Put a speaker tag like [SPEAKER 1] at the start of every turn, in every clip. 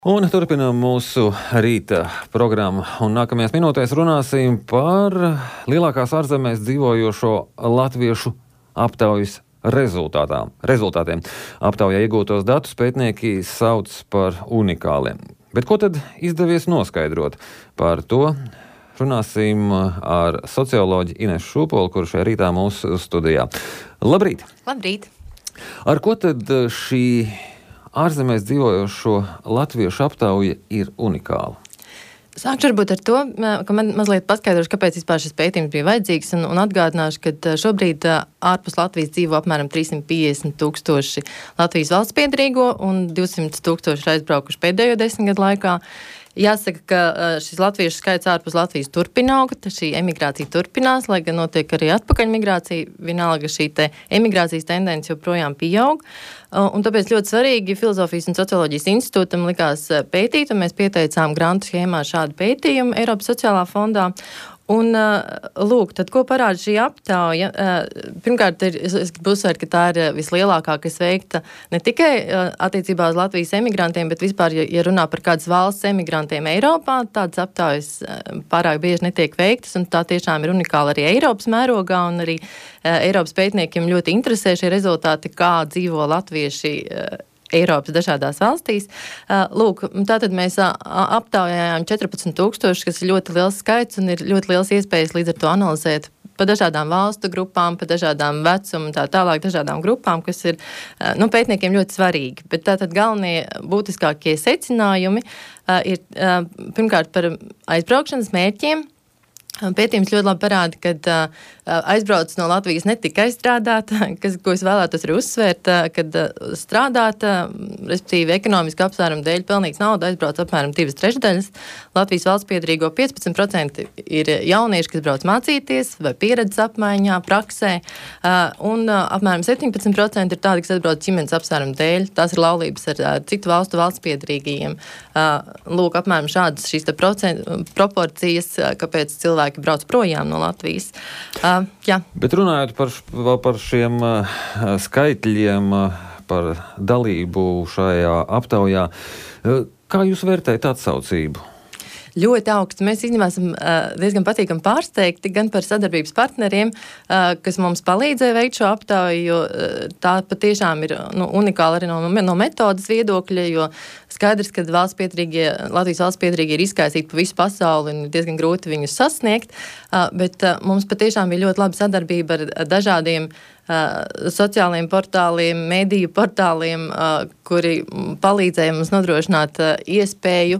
[SPEAKER 1] Un turpinām mūsu rīta programmu, un nākamajās minūtēs runāsim par lielākās ārzemēs dzīvojošo latviešu aptaujas rezultātiem. Aptaujā iegūtos datus pētnieki sauc par unikāliem. Bet ko tad izdevies noskaidrot? Par to runāsim ar socioloģi Inesu Šūpoli, kurš šajā rītā mūsu studijā. Labrīt!
[SPEAKER 2] Labrīt!
[SPEAKER 1] Ar ko tad šī ārzemēs dzīvojošo latviešu aptauja ir unikāla?
[SPEAKER 2] Sākšu varbūt ar to, ka man mazliet paskaidrošu, kāpēc vispār šis pētījums bija vajadzīgs, un atgādināšu, ka šobrīd ārpus Latvijas dzīvo apmēram 350,000 Latvijas valsts piederīgo un 200,000 aizbraukuši pēdējo 10 gadu laikā. Jāsaka, ka šis latviešu skaits ārpus Latvijas turpina augt, šī emigrācija turpinās, lai gan notiek arī atpakaļmigrācija, vienalga šī emigrācijas tendence joprojām pieaug. Un tāpēc ļoti svarīgi Filozofijas un socioloģijas institūtam likās pētīt, un mēs pieteicām grantu schēmā šādu pētījumu Eiropas sociālā fondā. Un, lūk, tad ko parāda šī aptauja? Pirmkārt, es gribu uzsvērt, ka tā ir vislielākā, kas veikta ne tikai attiecībā uz Latvijas emigrantiem, bet vispār, ja runā par kādas valsts emigrantiem Eiropā, tādas aptaujas pārāk bieži netiek veiktas, un tā tiešām ir unikāla arī Eiropas mērogā, un arī Eiropas pētniekiem ļoti interesē šie rezultāti, kā dzīvo latvieši Eiropas dažādās valstīs. Lūk, tātad mēs aptaujājām 14,000, kas ir ļoti liels skaits un ir ļoti liels iespējas līdz ar to analizēt pa dažādām valstu grupām, pa dažādām vecumu, tā tālāk dažādām grupām, kas ir pētniekiem ļoti svarīgi. Bet tātad galvenie būtiskākie secinājumi ir pirmkārt par aizbraukšanas mērķiem. Pētījums ļoti labi parāda, ka aizbrauc no Latvijas ne tikai strādāt, ko es vēlētos arī uzsvērt, kad strādāt, respektīvi ekonomiski apsvērumu dēļ pelnīt naudu, aizbrauc apmēram 2/3. Latvijas valsts piederīgo 15% ir jaunieši, kas brauc mācīties vai pieredzes apmaiņā, praksē, un apmēram 17% ir tādi, kas atbrauc ģimenes apsvērumu dēļ. Tās ir laulības ar citu valsts piederīgajiem. Lūk, apmēram šādas šīs proporcijas, kāpēc cilvēki brauc projām no Latvijas. Jā.
[SPEAKER 1] Bet runājot par šiem skaitļiem, par dalību šajā aptaujā, kā jūs vērtējat atsaucību?
[SPEAKER 2] Ļoti augsts. Mēs īstenībā esam diezgan patīkami pārsteigti gan par sadarbības partneriem, kas mums palīdzēja veikt šo aptauju, jo tā patiešām ir unikāla arī no metodas viedokļa, jo skaidrs, ka Latvijas valsts piederīgie ir izkaisīti pa visu pasauli un diezgan grūti viņus sasniegt, bet mums patiešām bija ļoti laba sadarbība ar dažādiem sociālajiem portāliem, mediju portāliem, kuri palīdzēja mums nodrošināt iespēju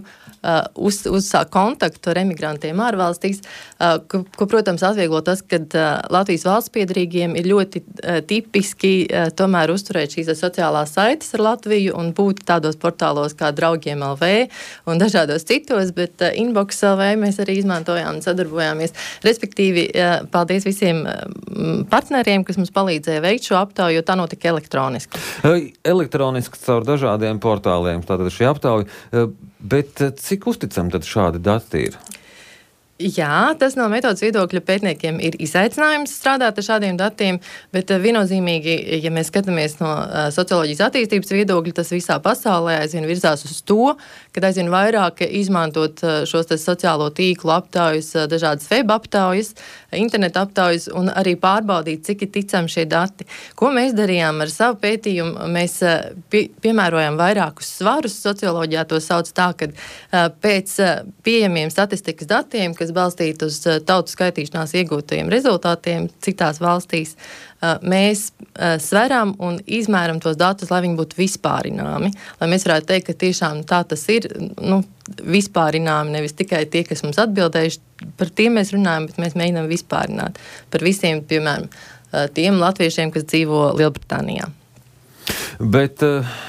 [SPEAKER 2] uzsākt kontaktu ar emigrantiem ārvalstīs, ko, protams, atvieglo tas, ka Latvijas valsts piederīgiem ir ļoti tipiski tomēr uzturēt šīs sociālās saites ar Latviju un būt tādos portālos kā Draugiem LV un dažādos citos, bet Inbox LV mēs arī izmantojām un sadarbojāmies. Respektīvi, paldies visiem partneriem, kas mums palīdzēja veikt šo aptauju, jo tā notika elektroniski.
[SPEAKER 1] Elektroniski caur dažādiem portāliem, tātad šī aptauja, bet cik uzticami tad šādi dati ir?
[SPEAKER 2] Jā, tas no metodas viedokļa pētniekiem ir izaicinājums strādāt ar šādiem datiem, bet viennozīmīgi, ja mēs skatāmies no socioloģijas attīstības viedokļa, tas visā pasaulē aizvien virzās uz to, kad aizvien vairāk izmantot šos sociālo tīklu aptaujas, dažādas web aptaujas, interneta aptaujas un arī pārbaudīt, cik ir ticami šie dati. Ko mēs darījām ar savu pētījumu? Mēs piemērojam vairākus svarus. Socioloģijā to sauc tā, ka pēc pieejamiem statistikas datiem, kas balstīti uz tautu skaitīšanās iegūtajiem rezultātiem citās valstīs, mēs sveram un izmēram tos datus, lai viņi būtu vispārināmi. Lai mēs varētu teikt, ka tiešām tā tas ir vispārināmi, nevis tikai tie, kas mums atbildējuši. Par tiem mēs runājam, bet mēs mēģinām vispārināt par visiem, piemēram, tiem latviešiem, kas dzīvo Lielbritānijā.
[SPEAKER 1] Bet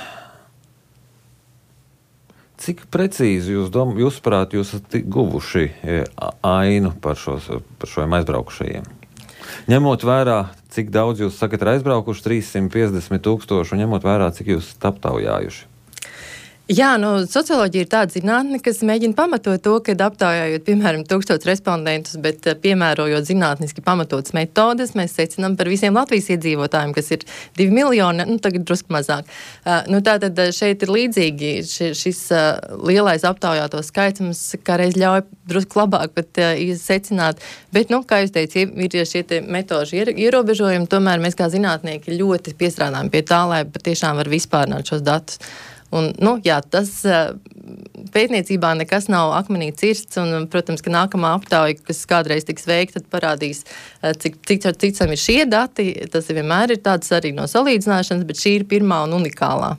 [SPEAKER 1] cik precīzi jūsuprāt, jūs esat guvuši ainu par šiem aizbraukušajiem? Ņemot vērā, cik daudz jūs sakat ir aizbraukuši, 350,000, un ņemot vērā, cik jūs esat aptaujājuši?
[SPEAKER 2] Jā, socioloģija ir tāda zinātne, kas mēģina pamatot to, kad aptaujājot, piemēram, 1000 respondentus, bet piemērojot zinātniski pamatotas metodes, mēs secinām par visiem Latvijas iedzīvotājiem, kas ir 2 miljoni, tagad drusku mazāk. Tātad šeit ir līdzīgi šis lielais aptaujāto skaits mums kādreiz ļauj drusku labāk pat secināt, bet, kā jūs teicat, ir šie metožu ierobežojumi, tomēr mēs kā zinātnieki ļoti piestrādājam pie tā, lai patiešām var vispārināt šos datus. Un, tas pētniecībā nekas nav akmenī cirsts, un, protams, ka nākamā aptauja, kas kādreiz tiks veikta, tad parādīs, cik ticami ir šie dati. Tas vienmēr ir tāds arī no salīdzināšanas, bet šī ir pirmā un unikālā.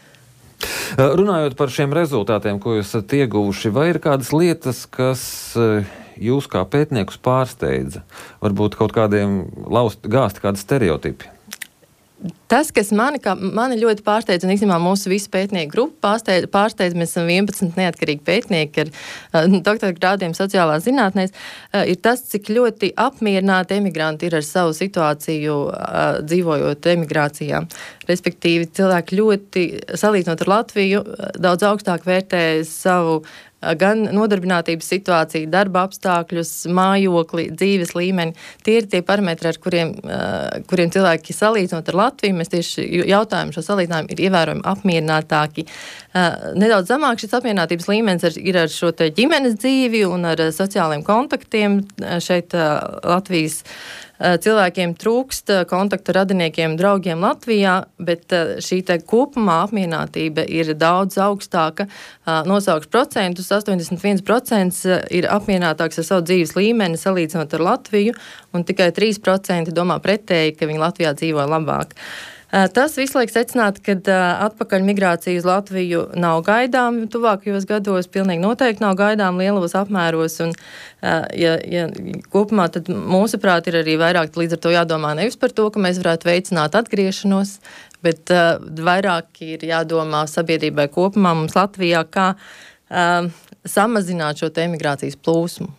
[SPEAKER 1] Runājot par šiem rezultātiem, ko jūs esat ieguvuši, vai ir kādas lietas, kas jūs kā pētniekus pārsteidza? Varbūt kaut kādiem gāzt kādi stereotipi?
[SPEAKER 2] Tas, kas mani ļoti pārsteidz, un īstenībā mūsu visu pētnieku grupu pārsteidz, mēs esam 11 neatkarīgi pētnieki ar doktora grādiem sociālās zinātnēs, ir tas, cik ļoti apmierināti emigranti ir ar savu situāciju dzīvojot emigrācijā. Respektīvi, cilvēki ļoti, salīdzinot ar Latviju, daudz augstāk vērtē savu gan nodarbinātības situāciju, darba apstākļus, mājokli, dzīves līmeni. Tie ir tie parametri, ar kuriem cilvēki salīdzinot ar Latviju, mēs tieši jautājumu šo salīdzinājumu ir ievērojami apmierinātāki. Nedaudz zamāk šis apmierinātības līmenis ir ar šo te ģimenes dzīvi un ar sociālajiem kontaktiem. Šeit Latvijas cilvēkiem trūkst kontaktu ar radiniekiem, draugiem Latvijā, bet šī te kopumā apmierinātība ir daudz augstāka. Nosaukšu procentus, 81% ir apmierinātāks ar savu dzīves līmeni salīdzinot ar Latviju, un tikai 3% domā pretēji, ka viņi Latvijā dzīvo labāk. Tas visu laiku secināt, ka atpakaļ migrācija uz Latviju nav gaidām tuvākajos gados, pilnīgi noteikti nav gaidām lielos apmēros, un ja kopumā tad mūsuprāt ir arī vairāk līdz ar to jādomā nevis par to, ka mēs varētu veicināt atgriešanos, bet vairāk ir jādomā sabiedrībai kopumā mums Latvijā, kā samazināt šo te emigrācijas plūsmu.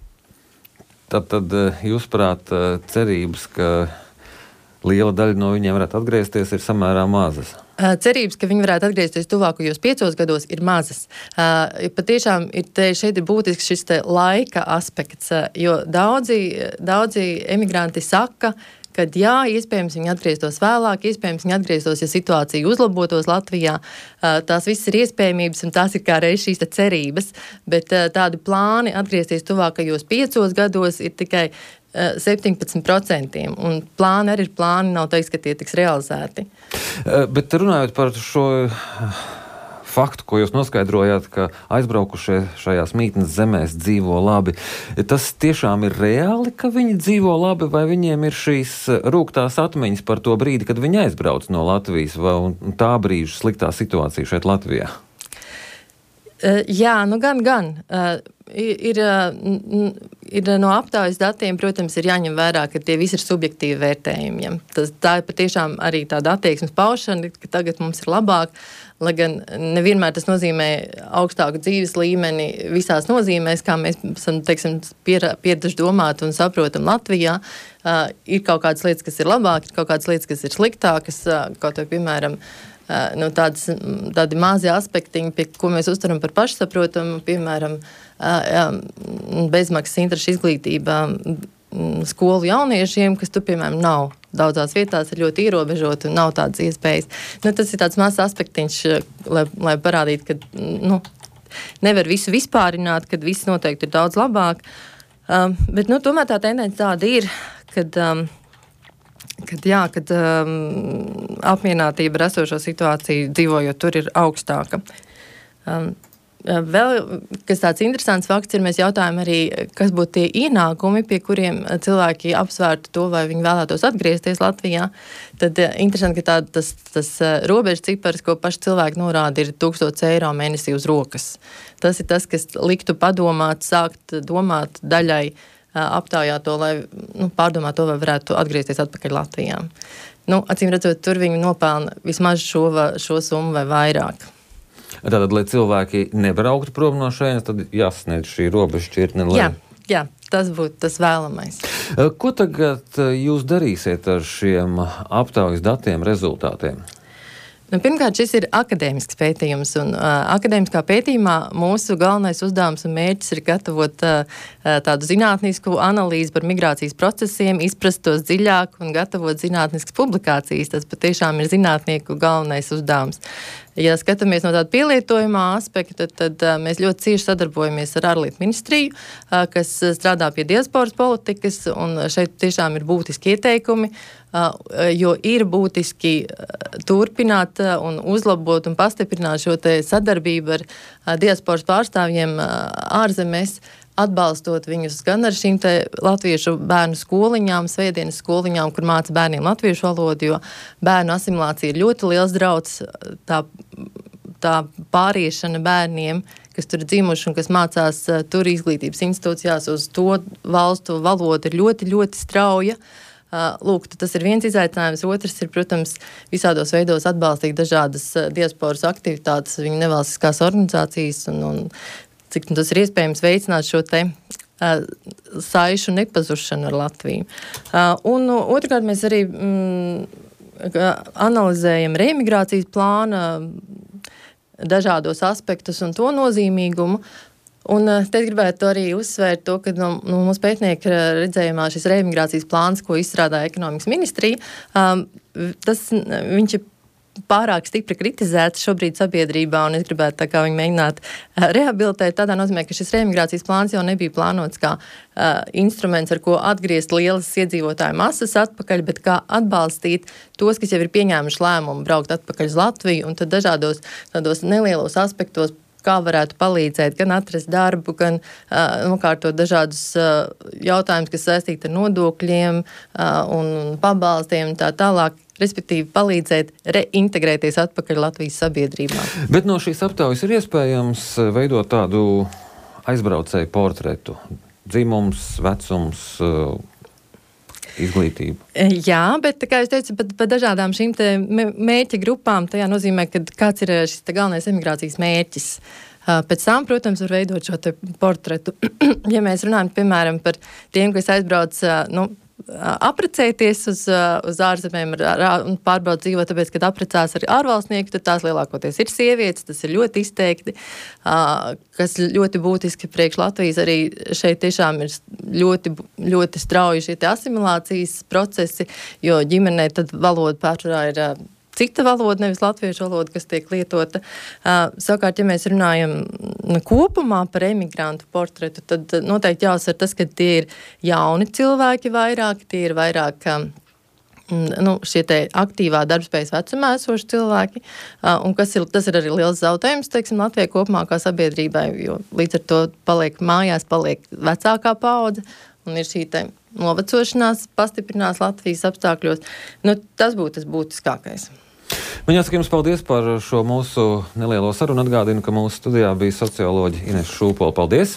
[SPEAKER 1] Tad jūs prāt cerības, ka liela daļa no viņiem varētu atgriezties, ir samērā mazas?
[SPEAKER 2] Cerības, ka viņi varētu atgriezties tuvākajos 5 gados, ir mazas. Patiešām šeit ir būtisks šis te laika aspekts, jo daudzi emigranti saka, ka jā, iespējams viņi atgrieztos vēlāk, iespējams viņi atgrieztos, ja situācija uzlabotos Latvijā. Tās viss ir iespējamības un tās ir kā reiz šīs te cerības, bet tādi plāni atgriezties tuvākajos 5 gados ir tikai 17%, un plāni arī ir plāni, nav teiks, ka tie tiks realizēti.
[SPEAKER 1] Bet runājot par šo faktu, ko jūs noskaidrojāt, ka aizbraukušie šajās mītnes zemēs dzīvo labi, tas tiešām ir reāli, ka viņi dzīvo labi, vai viņiem ir šīs rūgtās atmiņas par to brīdi, kad viņi aizbrauc no Latvijas, un tā brīža sliktā situācija šeit Latvijā?
[SPEAKER 2] Jā, gan. Ir no aptaujas datiem, protams, ir jāņem vērā, ka tie visi ir subjektīvi vērtējumi. Tā ir patiešām arī tāda attieksmes paušana, ka tagad mums ir labāk, lai gan nevienmēr tas nozīmē augstāku dzīves līmeni visās nozīmēs, kā mēs esam, teiksim, pieraduši domāt un saprotam Latvijā. Ir kaut kādas lietas, kas ir labāk, ir kaut kādas lietas, kas ir sliktākas, kaut vai, piemēram, tādi mazi aspektiņi, pie ko mēs uztveram par pašsaprotamu, piemēram, bezmaksas interešu izglītība skolu jauniešiem, kas tur, piemēram, nav. Daudzās vietās ir ļoti ierobežoti un nav tādas iespējas. Tas ir tāds mazs aspektiņš, lai parādītu, ka nevar visu vispārināt, kad viss noteikti ir daudz labāk. Bet tomēr tā tendence tāda ir, kad apmierinātība ar esošo situāciju dzīvojot tur ir augstāka. Vēl, kas tāds interesants fakts ir, mēs jautājam arī, kas būtu tie ienākumi, pie kuriem cilvēki apsvērtu to, vai viņi vēlētos atgriezties Latvijā. Tad interesanti, ka tas robežas cipars, ko paši cilvēki norāda, ir 1000 eiro mēnesī uz rokas. Tas ir tas, kas liktu padomāt, sākt domāt daļai aptaujāt to, lai pārdomāt to, vai varētu atgriezties atpakaļ Latvijā. Acīm redzot, tur viņi nopelna vismaz šo summu vai vairāk.
[SPEAKER 1] Tātad, lai cilvēki nebrauktu prom no šejienes, tad jāsasniedz šī robeža šķirtne.
[SPEAKER 2] Jā, tas būtu tas vēlamais.
[SPEAKER 1] Ko tagad jūs darīsiet ar šiem aptaujas datiem, rezultātiem?
[SPEAKER 2] Pirmkārt, šis ir akadēmisks pētījums, un akadēmiskā pētījumā mūsu galvenais uzdevums un mērķis ir gatavot tādu zinātnisku analīzi par migrācijas procesiem, izprast tos dziļāk un gatavot zinātniskas publikācijas. Tas patiešām ir zinātnieku galvenais uzdevums. Ja skatāmies no tāda pielietojumā aspekta, tad mēs ļoti cieši sadarbojamies ar ārlietu ministriju, kas strādā pie diasporas politikas, un šeit tiešām ir būtiski ieteikumi, jo ir būtiski turpināt un uzlabot un pastiprināt šo te sadarbību ar diasporas pārstāvjiem ārzemēs, atbalstot viņus gan ar šīm te latviešu bērnu skoliņām, svētdienas skoliņām, kur māca bērniem latviešu valodu, jo bērnu asimilācija ir ļoti liels drauds, tā pāriešana bērniem, kas tur dzimuši un kas mācās tur izglītības institūcijās uz to valstu valodu, ir ļoti, ļoti strauja. Lūk, tas ir viens izaicinājums. Otrs ir, protams, visādos veidos atbalstīt dažādas diasporas aktivitātes, viņu nevalstiskās organizācijas un cik tas ir iespējams veicināt šo te saišu nepazušanu ar Latviju. Un otrkārt mēs arī analizējam reemigrācijas plāna dažādos aspektus un to nozīmīgumu. Un te gribētu arī uzsvērt to, ka no mūsu pētnieka redzējumā šis reemigrācijas plāns, ko izstrādāja ekonomikas ministrija, viņš ir pārāk stipri kritizēts šobrīd sabiedrībā, un es gribētu tā kā viņu mēģināt rehabilitēt tādā nozīmē, ka šis reemigrācijas plāns jau nebija plānots kā instruments, ar ko atgriezt lielas iedzīvotāju masas atpakaļ, bet kā atbalstīt tos, kas jau ir pieņēmuši lēmumu braukt atpakaļ uz Latviju, un tad dažādos tādos nelielos aspektos, kā varētu palīdzēt gan atrast darbu, gan nokārtot dažādus jautājumus, kas saistīti ar nodokļiem un pabalstiem un tā tālāk, respektīvi palīdzēt reintegrēties atpakaļ Latvijas sabiedrībā.
[SPEAKER 1] Bet no šīs aptaujas ir iespējams veidot tādu aizbraucēju portretu? Dzimums, vecums, izglītība.
[SPEAKER 2] Jā, bet, kā es teicu, par dažādām šīm te mērķa grupām, tajā nozīmē, ka kāds ir šis te galvenais emigrācijas mērķis. Pēc tam, protams, var veidot šo te portretu. Ja mēs runājam, piemēram, par tiem, kas aizbrauc, apprecēties uz ārzemēm un pārbaud dzīvot, tāpēc, kad apprecās ar ārvalstnieku, tad tās lielākoties ir sievietes, tas ir ļoti izteikti, kas ļoti būtiski priekš Latvijas arī šeit tiešām ir ļoti, ļoti strauji šie te asimilācijas procesi, jo ģimenē tad valoda pārsvarā ir cita valoda, nevis latviešu valoda, kas tiek lietota. Savukārt, ja mēs runājam kopumā par emigrantu portretu, tad noteikti jāuzsver tas, ka tie ir jauni cilvēki vairāk, tie ir vairāk šie te aktīvā darbspējas vecumā esoši cilvēki, un tas ir arī liels zaudējums, teiksim, Latvijai kopumā kā sabiedrībai, jo līdz ar to paliek vecākā paudze, un ir šī te novecošanās pastiprinās Latvijas apstākļos. Tas būtu tas būtiskākais.
[SPEAKER 1] Man jāsaka jums paldies par šo mūsu nelielo sarunu. Atgādinu, ka mūsu studijā bija socioloģe Inese Šūpola. Paldies!